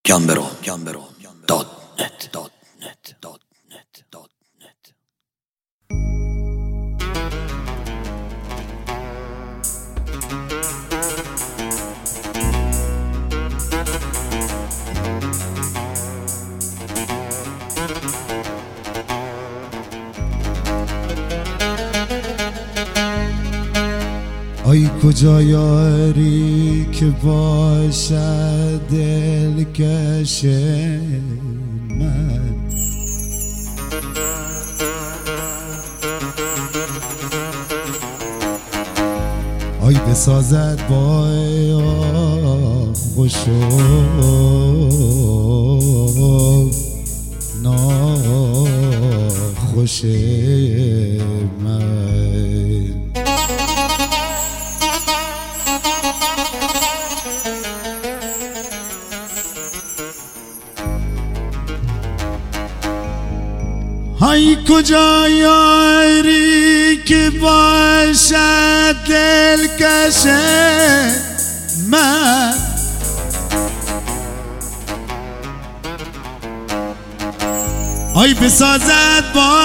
gambero.net. ای کجا یاری که باشد دلکش من، ای بسازد با خوش ناخوش من. ای کجا یاری که باشد دلکش من، ای بسازد با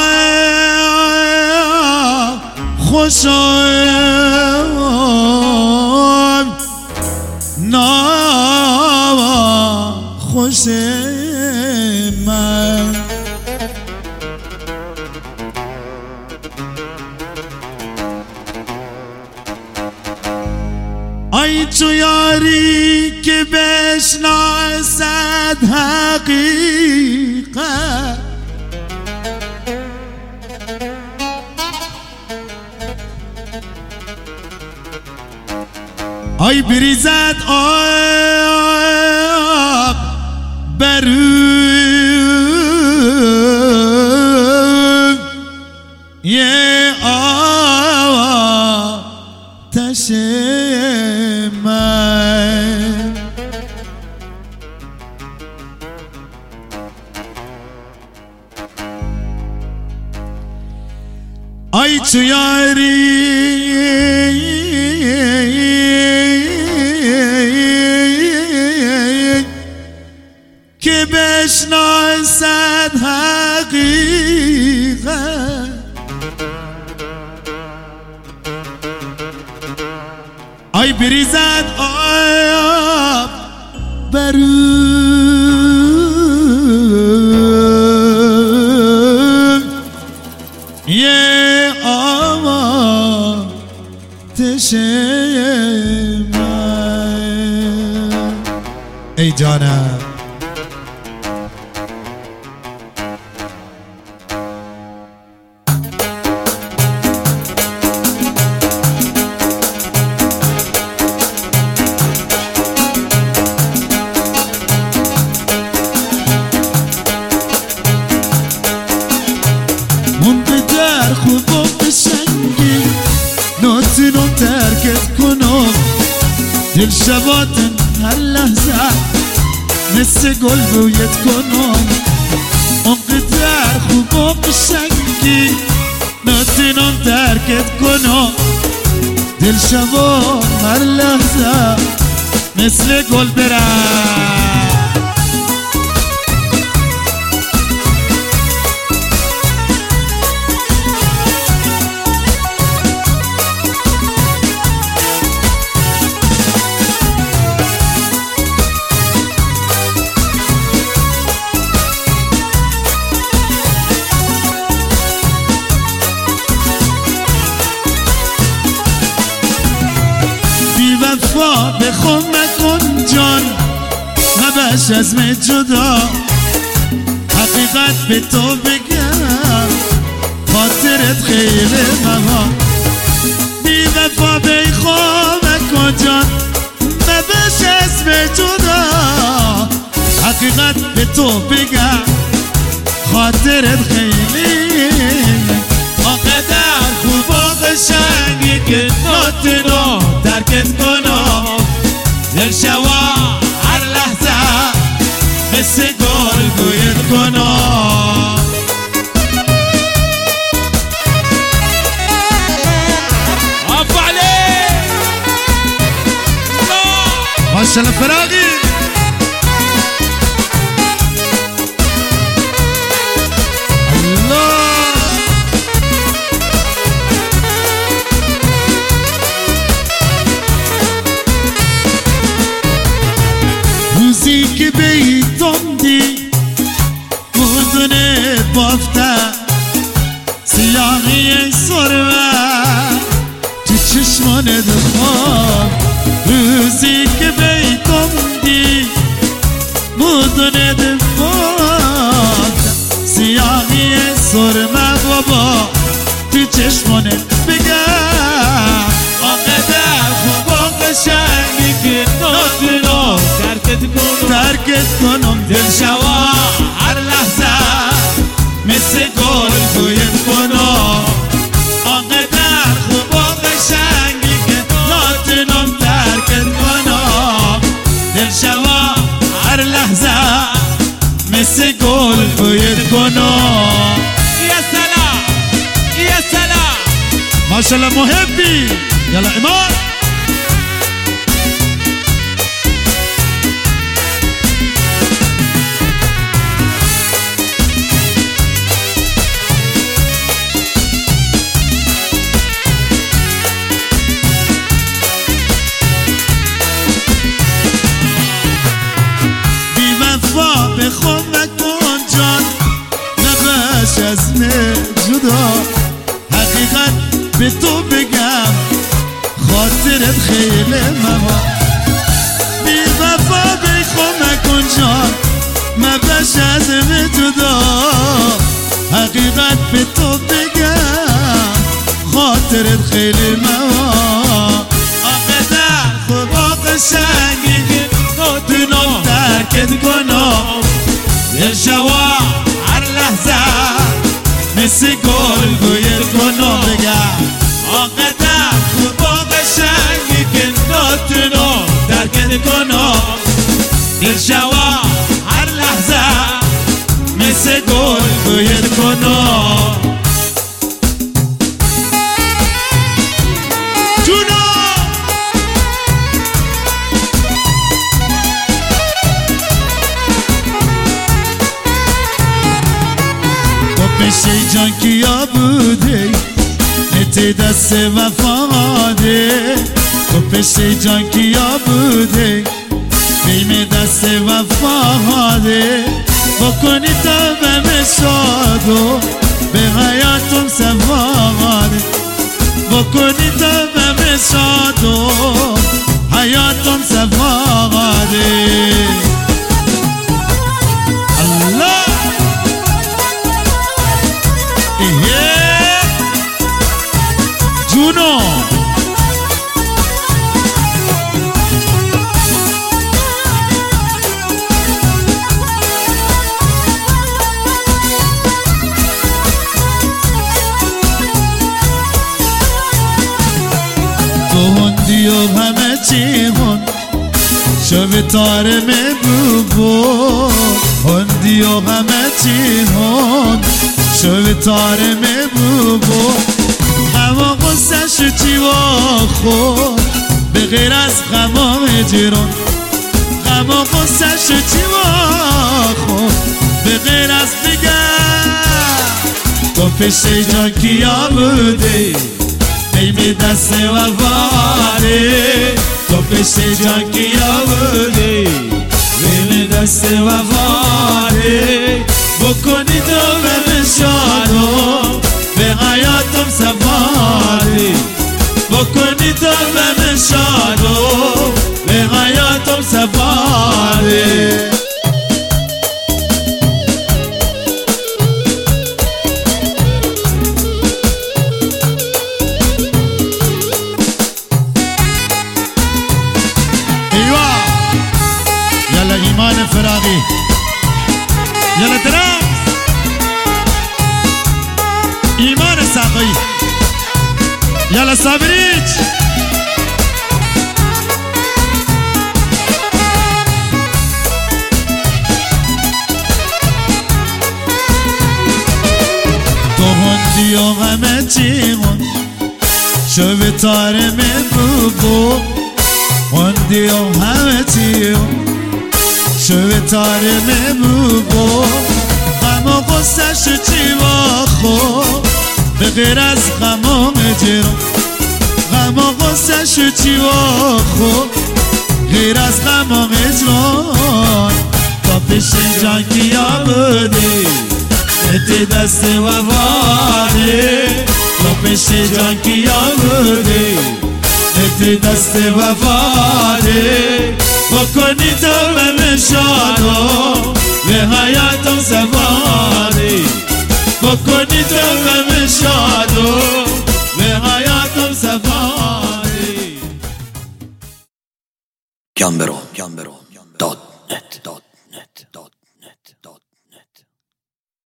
خوش ناخوش من. ای چو یاری که بشناسد حقیقت، ای بریزد آب برون یه آتش من. ای چو یاری که بشناسد حقیقت، ای بریزد آب برون یه آتش من. ای جانم خوب و قشنگی ناتونم ترکت کنم، دل شباتن هر لحظه مثل گل بویت کنم. اونقدر خوب و قشنگی ناتونم ترکت کنم، دل شبات هر لحظه مثل گل برم. بخون نکن جان نباش از من جدا، حقیقت به تو بگم خاطرت خیلی مها. بی وفا بخون نکن جان نباش از من جدا، حقیقت به تو بگم خاطرت خیلی. آقدر خوب و قشنگی که ناتونو ترکت کنم، دل شوا هر لحظه مثل گل گویت کنم. ماشالله فراغی روزی که بیتم دی مردونه بافته سیاهی سرمه تو چشمان دخواب روزی که بیتم دی مردونه بافته سیاهی سرمه بابا تو چشمان بگم آنقدر خوب و قشنگی که نادونم ترکت کنم دل شوا هر لحظه مثل گل بویت کنم آنقدر خوب و قشنگی که نادونم ترکت کنم دل شوا هر لحظه مثل گل بویت کنم یا سلام یا سلام ماشاءالله محبی یلا ایمان به خود نکن جان نباش از من جدا حقیقت به تو بگم خاطرت خیلی مما بی وفا به خود نکن جان نباش از من جدا حقیقت به تو بگم خاطرت خیلی مما آقدر خوب و قشنگی که نادونم ترکت کنم دل شوا هر لحظه مثل گل بویت کنم بگم آنقدر خوب و قشنگی که نادونم ترکت کنم دل شوا هر لحظه مثل گل بویت کنم پیش جان کیا بوده نت دست وفاده تو پیش جان کیا بوده بیم دست وفاده بکنی تا به شادو به حیاتم سواده بکنی تا به شادو حیاتم سواده الله جونو تو هندی و همه چی هن شو تاره می بو هندی و همه چی هن شو تاره می بو هوا قصه شو چی و خود به غیر از غمام جیران غما قصه شو چی و خود به غیر از دیگر تو پیش جان کیا بوده بیم دست وفاره تو پیش جان کیا بوده بیم دست وفاره بکنی تو به شادو به حیاتم سواری بکنی تو به شادو به حیاتم سواری ایوا یلا ایمان فراغی یلا درام ایمان ساقی یلا صابریچ تو هندی و همه چیمون شو به تاره می بو هندی و همه چیمون شو به تاره می بو غم و غصه شو چی با خود به غیر از غمام جرم غم و غصه شو چی با خود غیر از غمام جرم پیش جان کیا بودی تی دست وفادی تو پیش جان کیا بودی تی دست وفادی بکنی تو من شادو به حیاتم سفاری بکنی تو من شادو به حیاتم سفاری Gambero